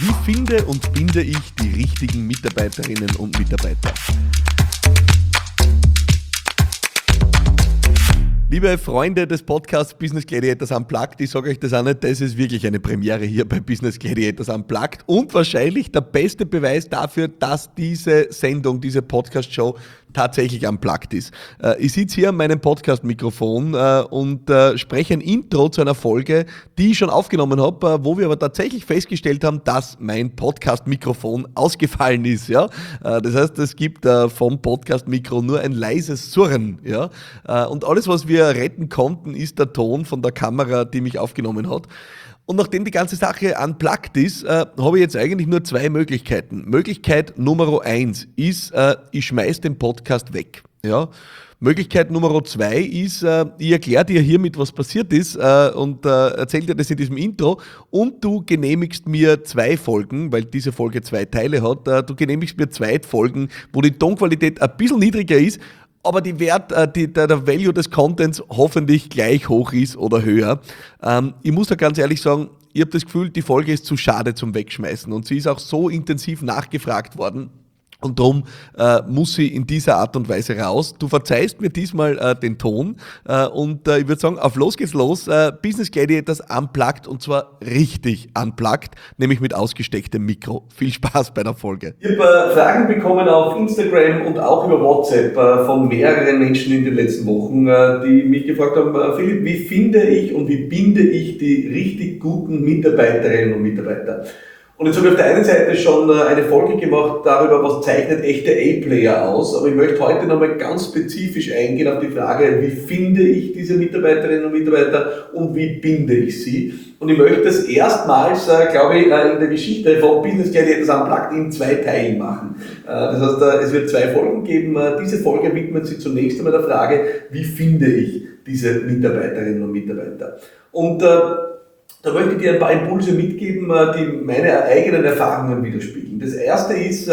Wie finde und binde ich die richtigen Mitarbeiterinnen und Mitarbeiter? Liebe Freunde des Podcasts Business Gladiators Unplugged, ich sage euch das auch nicht, das ist wirklich eine Premiere hier bei Business Gladiators Unplugged und wahrscheinlich der beste Beweis dafür, dass diese Sendung, diese Podcast-Show tatsächlich unplugged ist. Ich sitze hier an meinem Podcast-Mikrofon und spreche ein Intro zu einer Folge, die ich schon aufgenommen habe, wo wir aber tatsächlich festgestellt haben, dass mein Podcast-Mikrofon ausgefallen ist. Ja? Das heißt, es gibt vom Podcast-Mikro nur ein leises Surren. Ja? Und alles, was wir retten konnten, ist der Ton von der Kamera, die mich aufgenommen hat. Und nachdem die ganze Sache unplugged ist, habe ich jetzt eigentlich nur zwei Möglichkeiten. Möglichkeit Nummer 1 ist, ich schmeiße den Podcast weg. Ja? Möglichkeit Nummer 2 ist, ich erkläre dir hiermit, was passiert ist und erzähle dir das in diesem Intro und du genehmigst mir 2 Folgen, weil diese Folge 2 Teile hat, du genehmigst mir 2 Folgen, wo die Tonqualität ein bisschen niedriger ist, aber der Value des Contents hoffentlich gleich hoch ist oder höher. Ich muss da ganz ehrlich sagen, ich habe das Gefühl, die Folge ist zu schade zum Wegschmeißen und sie ist auch so intensiv nachgefragt worden. Und darum muss sie in dieser Art und Weise raus. Du verzeihst mir diesmal den Ton und ich würde sagen, auf los geht's los. Business Gladiators Unplugged und zwar richtig unplugged, nämlich mit ausgestecktem Mikro. Viel Spaß bei der Folge. Ich habe Fragen bekommen auf Instagram und auch über WhatsApp von mehreren Menschen in den letzten Wochen, die mich gefragt haben, Philipp, wie finde ich und wie binde ich die richtig guten Mitarbeiterinnen und Mitarbeiter? Und jetzt habe ich auf der einen Seite schon eine Folge gemacht darüber, was zeichnet echte A-Player aus, aber ich möchte heute nochmal ganz spezifisch eingehen auf die Frage, wie finde ich diese Mitarbeiterinnen und Mitarbeiter und wie binde ich sie. Und ich möchte das erstmals, glaube ich, in der Geschichte von Business Gladiators Unplugged in 2 Teilen machen. Das heißt, es wird 2 Folgen geben. Diese Folge widmet sich zunächst einmal der Frage, wie finde ich diese Mitarbeiterinnen und Mitarbeiter. Und da möchte ich dir ein paar Impulse mitgeben, die meine eigenen Erfahrungen widerspiegeln. Das erste ist,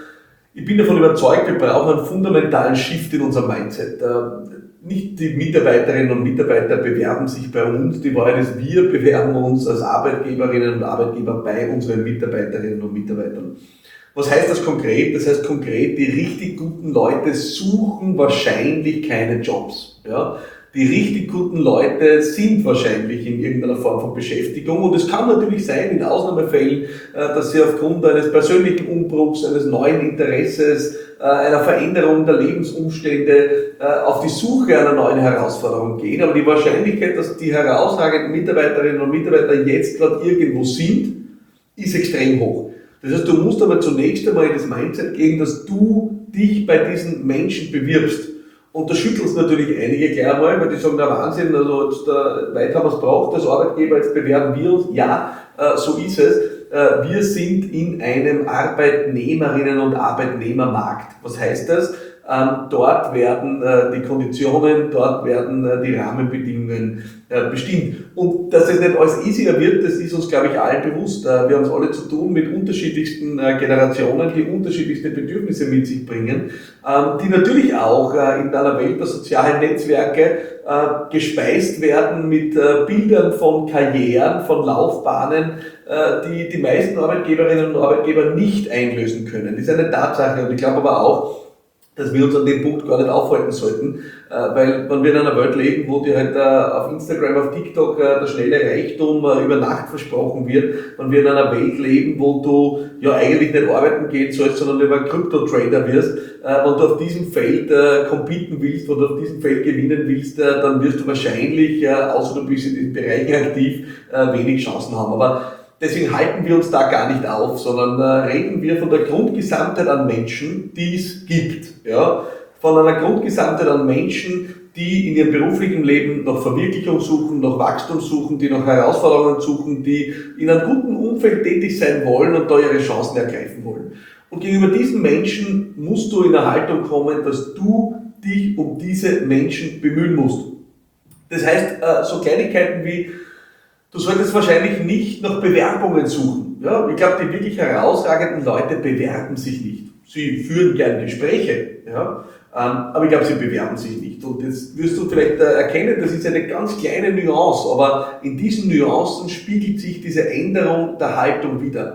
ich bin davon überzeugt, wir brauchen einen fundamentalen Shift in unserem Mindset. Nicht die Mitarbeiterinnen und Mitarbeiter bewerben sich bei uns, die Wahrheit ist, wir bewerben uns als Arbeitgeberinnen und Arbeitgeber bei unseren Mitarbeiterinnen und Mitarbeitern. Was heißt das konkret? Das heißt konkret, die richtig guten Leute suchen wahrscheinlich keine Jobs. Ja? Die richtig guten Leute sind wahrscheinlich in irgendeiner Form von Beschäftigung und es kann natürlich sein, in Ausnahmefällen, dass sie aufgrund eines persönlichen Umbruchs, eines neuen Interesses, einer Veränderung der Lebensumstände auf die Suche einer neuen Herausforderung gehen. Aber die Wahrscheinlichkeit, dass die herausragenden Mitarbeiterinnen und Mitarbeiter jetzt gerade irgendwo sind, ist extrem hoch. Das heißt, du musst aber zunächst einmal in das Mindset gehen, dass du dich bei diesen Menschen bewirbst. Und da schüttelst natürlich einige gleich einmal, weil die sagen, na Wahnsinn, also jetzt, weit haben wir es braucht als Arbeitgeber, jetzt bewerben wir uns. Ja, so ist es. Wir sind in einem Arbeitnehmerinnen- und Arbeitnehmermarkt. Was heißt das? Dort werden die Konditionen, dort werden die Rahmenbedingungen bestimmt. Und dass es nicht alles easier wird, das ist uns, glaube ich, allen bewusst. Wir haben es alle zu tun mit unterschiedlichsten Generationen, die unterschiedlichste Bedürfnisse mit sich bringen, die natürlich auch in einer Welt der sozialen Netzwerke gespeist werden mit Bildern von Karrieren, von Laufbahnen, die die meisten Arbeitgeberinnen und Arbeitgeber nicht einlösen können. Das ist eine Tatsache und ich glaube aber auch, dass wir uns an dem Punkt gar nicht aufhalten sollten, weil wenn wir in einer Welt leben, wo dir halt auf Instagram, auf TikTok der schnelle Reichtum über Nacht versprochen wird, wenn wir in einer Welt leben, wo du ja eigentlich nicht arbeiten gehen sollst, sondern über einen Krypto-Trader wirst, wenn du auf diesem Feld competen willst, wenn du auf diesem Feld gewinnen willst, dann wirst du wahrscheinlich, außer du bist in diesen Bereichen aktiv, wenig Chancen haben. Aber deswegen halten wir uns da gar nicht auf, sondern reden wir von der Grundgesamtheit an Menschen, die es gibt. Ja? Von einer Grundgesamtheit an Menschen, die in ihrem beruflichen Leben nach Verwirklichung suchen, nach Wachstum suchen, die nach Herausforderungen suchen, die in einem guten Umfeld tätig sein wollen und da ihre Chancen ergreifen wollen. Und gegenüber diesen Menschen musst du in eine Haltung kommen, dass du dich um diese Menschen bemühen musst. Das heißt, so Kleinigkeiten wie du solltest wahrscheinlich nicht nach Bewerbungen suchen. Ja, ich glaube, die wirklich herausragenden Leute bewerben sich nicht. Sie führen gerne Gespräche, ja, aber ich glaube, sie bewerben sich nicht. Und jetzt wirst du vielleicht erkennen, das ist eine ganz kleine Nuance, aber in diesen Nuancen spiegelt sich diese Änderung der Haltung wider.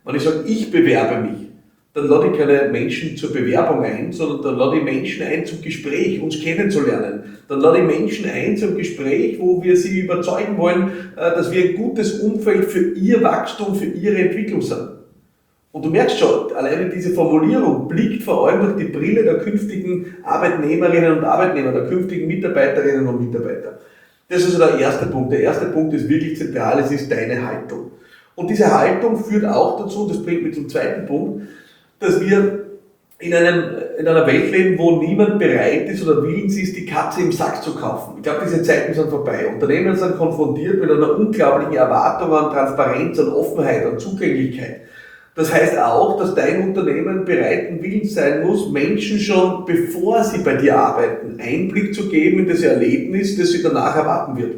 Wenn ich sage, ich bewerbe mich, dann lade ich keine Menschen zur Bewerbung ein, sondern dann lade ich Menschen ein zum Gespräch, uns kennenzulernen. Dann lade ich Menschen ein zum Gespräch, wo wir sie überzeugen wollen, dass wir ein gutes Umfeld für ihr Wachstum, für ihre Entwicklung sind. Und du merkst schon, alleine diese Formulierung blickt vor allem durch die Brille der künftigen Arbeitnehmerinnen und Arbeitnehmer, der künftigen Mitarbeiterinnen und Mitarbeiter. Das ist also der erste Punkt. Der erste Punkt ist wirklich zentral, es ist deine Haltung. Und diese Haltung führt auch dazu, das bringt mich zum zweiten Punkt, dass wir in einer Welt leben, wo niemand bereit ist oder willens ist, die Katze im Sack zu kaufen. Ich glaube, diese Zeiten sind vorbei. Unternehmen sind konfrontiert mit einer unglaublichen Erwartung an Transparenz, an Offenheit, an Zugänglichkeit. Das heißt auch, dass dein Unternehmen bereit und willens sein muss, Menschen schon, bevor sie bei dir arbeiten, Einblick zu geben in das Erlebnis, das sie danach erwarten wird.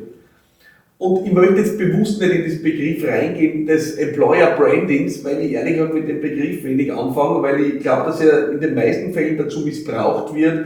Und ich möchte jetzt bewusst nicht in diesen Begriff reingehen des Employer Brandings, weil ich ehrlich gesagt mit dem Begriff wenig anfange, weil ich glaube, dass er in den meisten Fällen dazu missbraucht wird,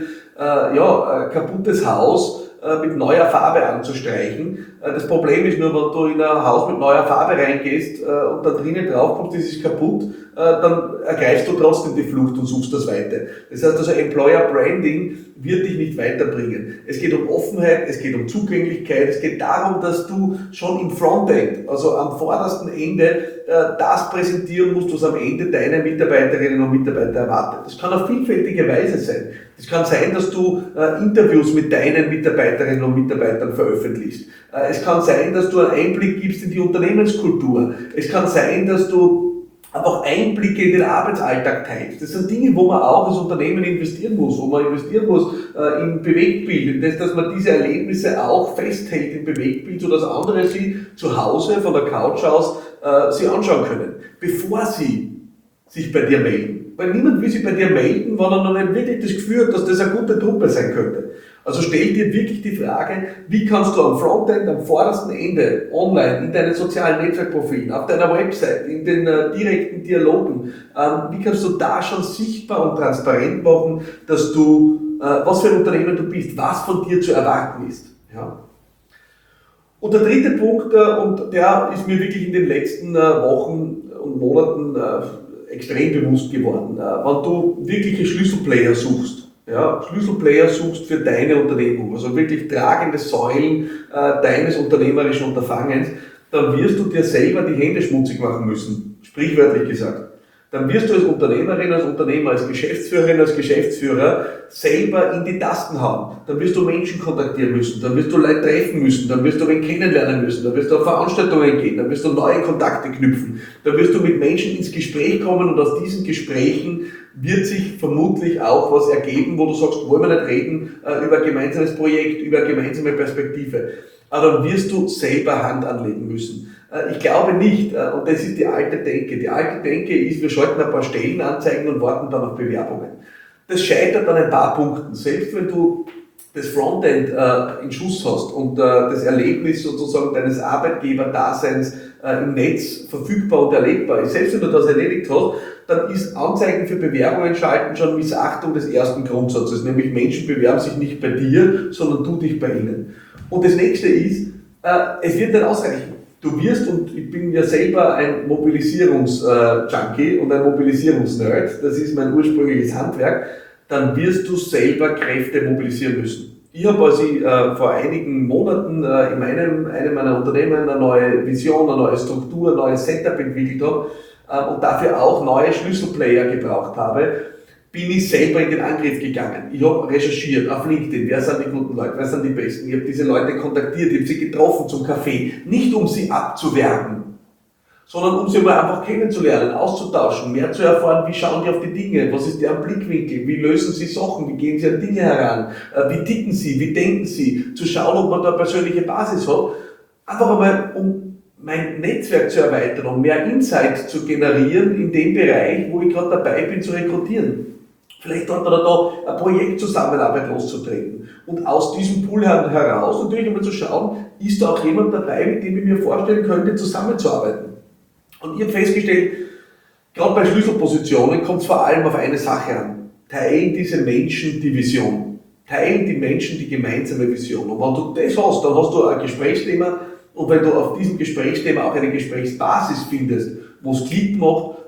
ein kaputtes Haus mit neuer Farbe anzustreichen. Das Problem ist nur, wenn du in ein Haus mit neuer Farbe reingehst und da drinnen drauf kommst, das ist kaputt, dann ergreifst du trotzdem die Flucht und suchst das Weite. Das heißt also, Employer Branding wird dich nicht weiterbringen. Es geht um Offenheit, es geht um Zugänglichkeit, es geht darum, dass du schon im Frontend, also am vordersten Ende, das präsentieren musst, was am Ende deine Mitarbeiterinnen und Mitarbeiter erwartet. Das kann auf vielfältige Weise sein. Es kann sein, dass du Interviews mit deinen Mitarbeiterinnen und Mitarbeitern veröffentlichst. Es kann sein, dass du einen Einblick gibst in die Unternehmenskultur. Es kann sein, dass du einfach Einblicke in den Arbeitsalltag teilst. Das sind Dinge, wo man auch als Unternehmen investieren muss, wo man investieren muss in Bewegtbild, in das, dass man diese Erlebnisse auch festhält im Bewegtbild, sodass andere sie zu Hause von der Couch aus sie anschauen können, bevor sie sich bei dir melden. Weil niemand will sich bei dir melden, wenn er noch nicht wirklich das Gefühl hat, dass das eine gute Truppe sein könnte. Also stell dir wirklich die Frage, wie kannst du am Frontend, am vordersten Ende, online, in deinen sozialen Netzwerkprofilen, auf deiner Website, in den direkten Dialogen, wie kannst du da schon sichtbar und transparent machen, dass du, was für ein Unternehmen du bist, was von dir zu erwarten ist. Ja. Und der dritte Punkt, und der ist mir wirklich in den letzten Wochen und Monaten extrem bewusst geworden, wenn du wirkliche Schlüsselplayer suchst, Schlüsselplayer suchst für deine Unternehmung, also wirklich tragende Säulen deines unternehmerischen Unterfangens, dann wirst du dir selber die Hände schmutzig machen müssen, sprichwörtlich gesagt. Dann wirst du als Unternehmerin, als Unternehmer, als Geschäftsführerin, als Geschäftsführer selber in die Tasten hauen. Dann wirst du Menschen kontaktieren müssen, dann wirst du Leute treffen müssen, dann wirst du wen kennenlernen müssen, dann wirst du auf Veranstaltungen gehen, dann wirst du neue Kontakte knüpfen, dann wirst du mit Menschen ins Gespräch kommen und aus diesen Gesprächen wird sich vermutlich auch was ergeben, wo du sagst, wollen wir nicht reden über ein gemeinsames Projekt, über eine gemeinsame Perspektive. Aber dann wirst du selber Hand anlegen müssen. Ich glaube nicht, und das ist die alte Denke. Die alte Denke ist, wir schalten ein paar Stellenanzeigen und warten dann auf Bewerbungen. Das scheitert an ein paar Punkten. Selbst wenn du das Frontend in Schuss hast und das Erlebnis sozusagen deines Arbeitgeberdaseins im Netz verfügbar und erlebbar ist, selbst wenn du das erledigt hast, dann ist Anzeigen für Bewerbungen schalten schon Missachtung des ersten Grundsatzes, nämlich Menschen bewerben sich nicht bei dir, sondern du dich bei ihnen. Und das nächste ist, es wird nicht ausreichen. Du wirst, und ich bin ja selber ein Mobilisierungsjunkie und ein Mobilisierungsnerd, das ist mein ursprüngliches Handwerk, dann wirst du selber Kräfte mobilisieren müssen. Ich habe also vor einigen Monaten in einem meiner Unternehmen eine neue Vision, eine neue Struktur, ein neues Setup entwickelt habe und dafür auch neue Schlüsselplayer gebraucht habe, bin ich selber in den Angriff gegangen. Ich habe recherchiert auf LinkedIn, wer sind die guten Leute, wer sind die Besten. Ich habe diese Leute kontaktiert, ich habe sie getroffen zum Kaffee, nicht um sie abzuwerben, sondern um sie mal einfach kennenzulernen, auszutauschen, mehr zu erfahren, wie schauen die auf die Dinge, was ist deren Blickwinkel, wie lösen sie Sachen, wie gehen sie an Dinge heran, wie ticken sie, wie denken sie, zu schauen, ob man da eine persönliche Basis hat. Einfach einmal, um mein Netzwerk zu erweitern, um mehr Insight zu generieren in dem Bereich, wo ich gerade dabei bin zu rekrutieren. Vielleicht hat man da eine Projektzusammenarbeit loszutreten. Und aus diesem Pool heraus natürlich einmal zu schauen, ist da auch jemand dabei, mit dem ich mir vorstellen könnte, zusammenzuarbeiten. Und ich habe festgestellt, gerade bei Schlüsselpositionen kommt es vor allem auf eine Sache an. Teilen diese Menschen die Vision. Teilen die Menschen die gemeinsame Vision. Und wenn du das hast, dann hast du ein Gesprächsthema. Und wenn du auf diesem Gesprächsthema auch eine Gesprächsbasis findest, wo es Klick macht,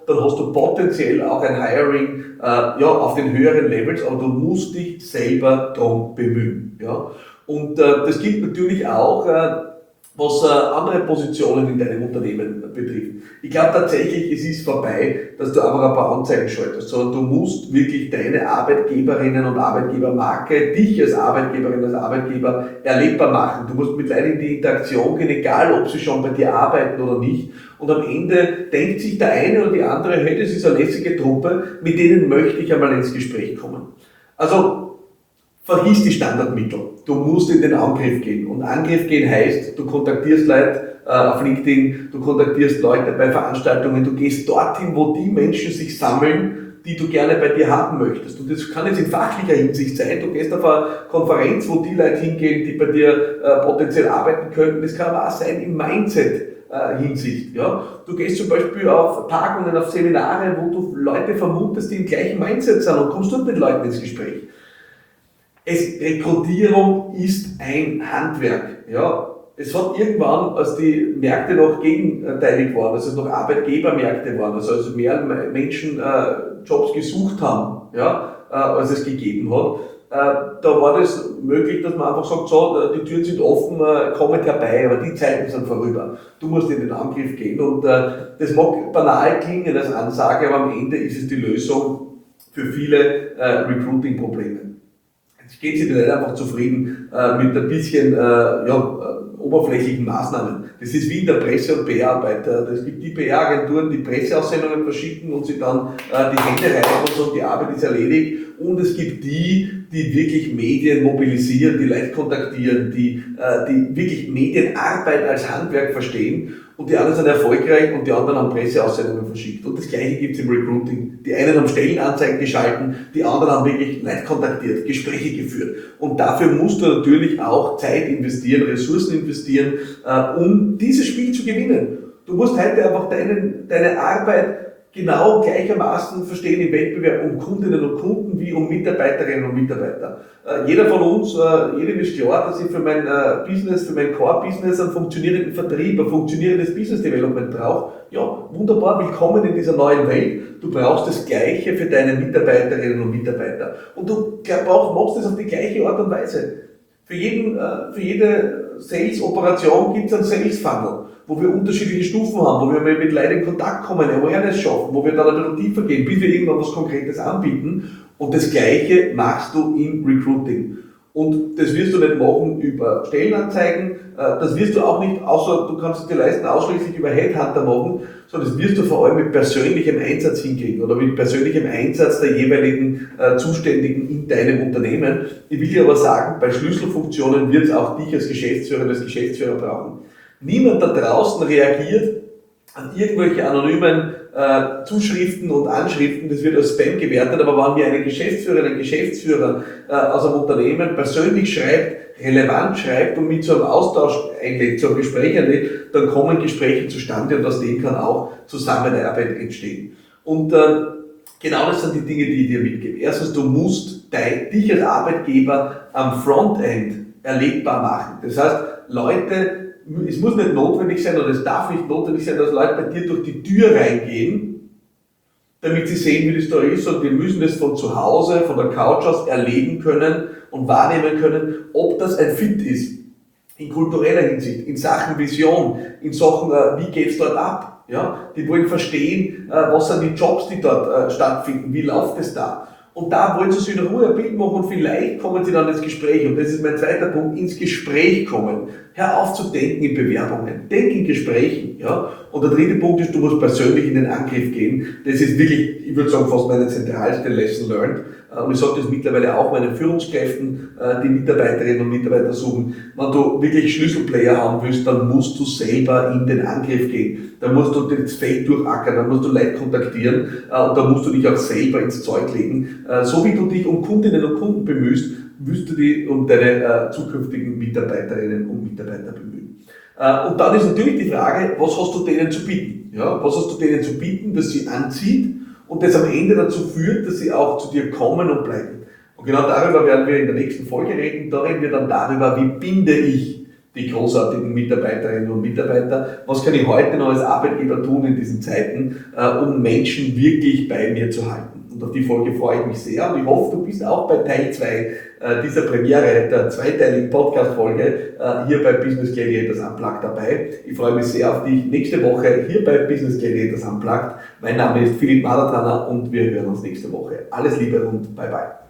dann hast du potenziell auch ein Hiring auf den höheren Levels, aber du musst dich selber darum bemühen. Ja? Und das gilt natürlich auch, was andere Positionen in deinem Unternehmen betrifft. Ich glaube tatsächlich, es ist vorbei, dass du einfach ein paar Anzeigen schaltest, sondern du musst wirklich deine Arbeitgeberinnen und Arbeitgebermarke, dich als Arbeitgeberin, als Arbeitgeber erlebbar machen. Du musst mit Leuten in die Interaktion gehen, egal ob sie schon bei dir arbeiten oder nicht. Und am Ende denkt sich der eine oder die andere, hey, das ist eine lässige Truppe, mit denen möchte ich einmal ins Gespräch kommen. Also, vergiss die Standardmittel. Du musst in den Angriff gehen. Und Angriff gehen heißt, du kontaktierst Leute auf LinkedIn, du kontaktierst Leute bei Veranstaltungen, du gehst dorthin, wo die Menschen sich sammeln, die du gerne bei dir haben möchtest. Und das kann jetzt in fachlicher Hinsicht sein. Du gehst auf eine Konferenz, wo die Leute hingehen, die bei dir potenziell arbeiten könnten. Das kann aber auch sein im Mindset. Hinsicht. Ja. Du gehst zum Beispiel auf Tagungen, auf Seminare, wo du Leute vermutest, die im gleichen Mindset sind und kommst dort mit Leuten ins Gespräch. Rekrutierung ist ein Handwerk. Ja. Es hat irgendwann, als die Märkte noch gegenteilig waren, also es noch Arbeitgebermärkte waren, also mehr Menschen Jobs gesucht haben, ja, als es gegeben hat, da war das möglich, dass man einfach sagt, so, die Türen sind offen, kommt herbei, aber die Zeiten sind vorüber. Du musst in den Angriff gehen und das mag banal klingen als Ansage, aber am Ende ist es die Lösung für viele Recruiting-Probleme. Jetzt geht sie nicht einfach zufrieden mit ein bisschen oberflächlichen Maßnahmen. Das ist wie in der Presse- und PR-Arbeit. Es gibt die PR-Agenturen, die Presseaussendungen verschicken und sie dann die Hände reiben und sagen, die Arbeit ist erledigt. Und es gibt die wirklich Medien mobilisieren, die Leute kontaktieren, die wirklich Medienarbeit als Handwerk verstehen. Und die anderen sind erfolgreich und die anderen haben Presseaussendungen verschickt. Und das Gleiche gibt es im Recruiting. Die einen haben Stellenanzeigen geschalten, die anderen haben wirklich Leute kontaktiert, Gespräche geführt. Und dafür musst du natürlich auch Zeit investieren, Ressourcen investieren, um dieses Spiel zu gewinnen. Du musst heute einfach deine Arbeit genau gleichermaßen verstehen im Wettbewerb um Kundinnen und Kunden wie um Mitarbeiterinnen und Mitarbeiter. Jeder von uns, jedem ist klar, dass ich für mein Business, für mein Core-Business einen funktionierenden Vertrieb, ein funktionierendes Business-Development brauche. Ja, wunderbar, willkommen in dieser neuen Welt. Du brauchst das Gleiche für deine Mitarbeiterinnen und Mitarbeiter. Und du machst das auf die gleiche Art und Weise. Für jede Sales-Operation gibt es einen Sales-Funnel, wo wir unterschiedliche Stufen haben, wo wir mit Leuten in Kontakt kommen, Awareness schaffen, wo wir dann ein bisschen tiefer gehen, bis wir irgendwann was Konkretes anbieten. Und das Gleiche machst du im Recruiting. Und das wirst du nicht machen über Stellenanzeigen, das wirst du auch nicht, außer du kannst es dir leisten, ausschließlich über Headhunter machen, sondern das wirst du vor allem mit persönlichem Einsatz hinkriegen oder mit persönlichem Einsatz der jeweiligen Zuständigen in deinem Unternehmen. Ich will dir aber sagen, bei Schlüsselfunktionen wird es auch dich als Geschäftsführer brauchen. Niemand da draußen reagiert an irgendwelche anonymen Zuschriften und Anschriften, das wird als Spam gewertet, aber wenn mir eine Geschäftsführerin, ein Geschäftsführer aus einem Unternehmen persönlich schreibt, relevant schreibt und mit so einem Austausch einlädt, zu einem Gespräch einlädt, dann kommen Gespräche zustande und aus dem kann auch Zusammenarbeit entstehen. Und genau das sind die Dinge, die ich dir mitgebe. Erstens, du musst dich als Arbeitgeber am Frontend erlebbar machen. Das heißt, Leute, es muss nicht notwendig sein oder es darf nicht notwendig sein, dass Leute bei dir durch die Tür reingehen, damit sie sehen, wie das da ist, und wir müssen das von zu Hause, von der Couch aus erleben können und wahrnehmen können, ob das ein Fit ist. In kultureller Hinsicht, in Sachen Vision, in Sachen, wie geht's dort ab? Ja? Die wollen verstehen, was sind die Jobs, die dort stattfinden, wie läuft es da? Und da wollen sie sich in Ruhe ein Bild machen und vielleicht kommen sie dann ins Gespräch. Und das ist mein zweiter Punkt, ins Gespräch kommen. Hör auf zu denken in Bewerbungen, denk in Gesprächen. Ja? Und der dritte Punkt ist, du musst persönlich in den Angriff gehen. Das ist wirklich, ich würde sagen, fast meine zentralste Lesson learned. Und ich sage das mittlerweile auch meinen Führungskräften, die Mitarbeiterinnen und Mitarbeiter suchen. Wenn du wirklich Schlüsselplayer haben willst, dann musst du selber in den Angriff gehen. Da musst du das Feld durchackern, da musst du Leute kontaktieren und da musst du dich auch selber ins Zeug legen. So wie du dich um Kundinnen und Kunden bemühst, wirst du dich um deine zukünftigen Mitarbeiterinnen und Mitarbeiter bemühen. Und dann ist natürlich die Frage, was hast du denen zu bieten? Ja, was hast du denen zu bieten, das sie anzieht und das am Ende dazu führt, dass sie auch zu dir kommen und bleiben. Und genau darüber werden wir in der nächsten Folge reden. Da reden wir dann darüber, wie binde ich die großartigen Mitarbeiterinnen und Mitarbeiter. Was kann ich heute noch als Arbeitgeber tun in diesen Zeiten, um Menschen wirklich bei mir zu halten? Und auf die Folge freue ich mich sehr und ich hoffe, du bist auch bei Teil 2 dieser Premiere, der zweiteiligen Podcast-Folge hier bei Business Gladiators Unplugged dabei. Ich freue mich sehr auf dich nächste Woche hier bei Business Gladiators Unplugged. Mein Name ist Philipp Madertaner und wir hören uns nächste Woche. Alles Liebe und bye bye.